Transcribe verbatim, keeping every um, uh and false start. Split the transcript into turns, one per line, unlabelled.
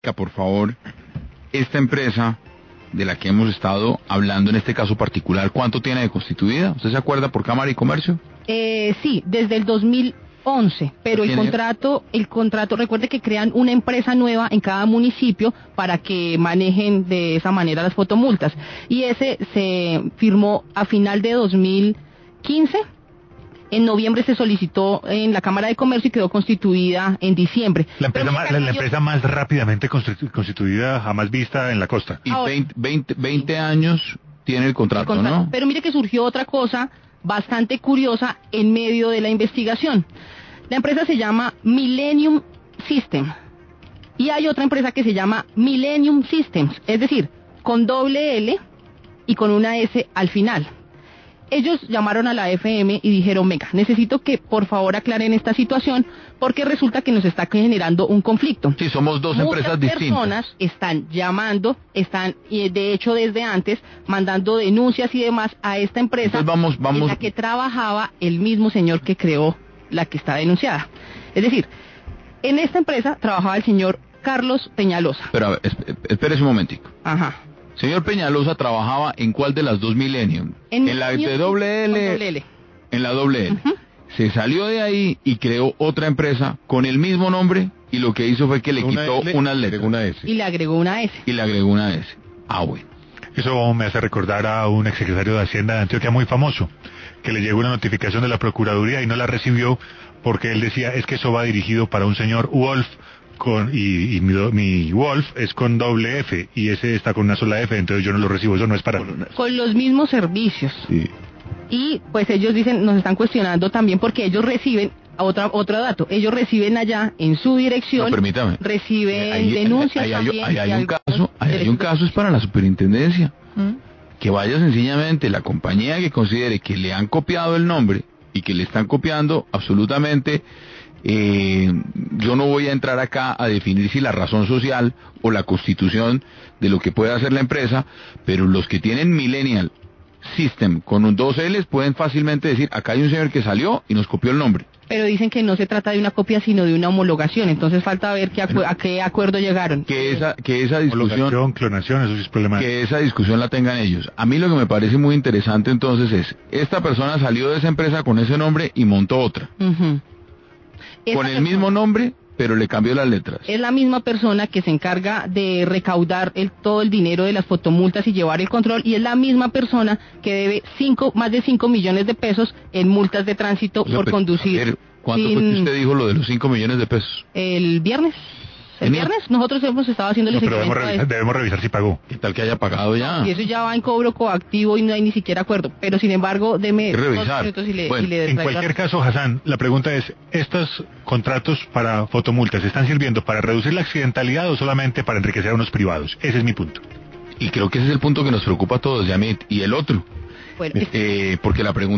Angélica, por favor, esta empresa de la que hemos estado hablando en este caso particular, ¿cuánto tiene de constituida? ¿Usted se acuerda por Cámara y Comercio?
Eh, sí, desde el dos mil once, pero el contrato, el contrato, recuerde que crean una empresa nueva en cada municipio para que manejen de esa manera las fotomultas. Y ese se firmó a final de dos mil quince. En noviembre se solicitó en la Cámara de Comercio y quedó constituida en diciembre.
La empresa, más, la, la empresa más rápidamente constitu constituida jamás vista en la costa.
Y veinte, veinte, veinte años tiene el contrato, el contrato, ¿no?
Pero mire que surgió otra cosa bastante curiosa en medio de la investigación. La empresa se llama Millennium System y hay otra empresa que se llama Millennium Systems, es decir, con doble L y con una S al final. Ellos llamaron a la F M y dijeron, venga, necesito que por favor aclaren esta situación porque resulta que nos está generando un conflicto.
Sí, somos dos Muchas empresas distintas.
Muchas personas están llamando, están, y de hecho desde antes, mandando denuncias y demás a esta empresa.
Entonces vamos, vamos...
en la que trabajaba el mismo señor que creó la que está denunciada. Es decir, en esta empresa trabajaba el señor Carlos Peñalosa.
Pero a ver, espérese un momentico.
Ajá.
Señor Peñalosa trabajaba en cuál de las dos Millennium,
en,
en la de doble L,
doble L,
en la doble L. Uh-huh. Se salió de ahí y creó otra empresa con el mismo nombre y lo que hizo fue que le una quitó L, unas letras,
una S.
y le agregó una S.
Y le agregó una S. Ah, bueno.
Eso me hace recordar a un exsecretario de Hacienda de Antioquia muy famoso, que le llegó una notificación de la Procuraduría y no la recibió porque él decía, es que eso va dirigido para un señor Wolf, con y, y mi, mi Wolf es con doble F y ese está con una sola F, entonces yo no lo recibo, eso no es para...
Con los mismos servicios.
Sí.
Y pues ellos dicen, nos están cuestionando también porque ellos reciben, otra, otro dato, ellos reciben allá en su dirección,
no, permítame,
reciben ahí, denuncias
ahí, ahí,
también.
Ahí hay, hay un caso, ahí hay un caso es para la superintendencia, ¿Mm? que vaya sencillamente la compañía que considere que le han copiado el nombre y que le están copiando absolutamente... Eh, yo no voy a entrar acá a definir si la razón social o la constitución de lo que puede hacer la empresa, pero los que tienen Millennial System con un dos L's pueden fácilmente decir, acá hay un señor que salió y nos copió el nombre.
Pero dicen que no se trata de una copia sino de una homologación, entonces falta ver qué acu- a qué acuerdo llegaron.
Que esa, que esa discusión,
clonación, eso sí es problemático.
Que esa discusión la tengan ellos. A mí lo que me parece muy interesante entonces es, esta persona salió de esa empresa con ese nombre y montó otra.
Uh-huh.
Con el mismo nombre, pero le cambió las letras.
Es la misma persona que se encarga de recaudar el, todo el dinero de las fotomultas y llevar el control, y es la misma persona que debe cinco, más de cinco millones de pesos en multas de tránsito, o sea, por pero, conducir.
Ver, ¿cuánto sin... fue que usted dijo lo de los cinco millones de pesos?
El viernes. ¿El viernes? Nosotros hemos estado haciendo el
no, pero debemos revisar, debemos revisar si pagó.
¿Qué tal que haya pagado ya?
Y eso ya va en cobro coactivo y no hay ni siquiera acuerdo. Pero sin embargo, deme
dos
minutos y le,
bueno,
y le
en cualquier caso, Hassan, la pregunta es, ¿estos contratos para fotomultas están sirviendo para reducir la accidentalidad o solamente para enriquecer a unos privados? Ese es mi punto.
Y creo que ese es el punto que nos preocupa a todos, Yamit. Y el otro,
bueno,
eh, porque la pregunta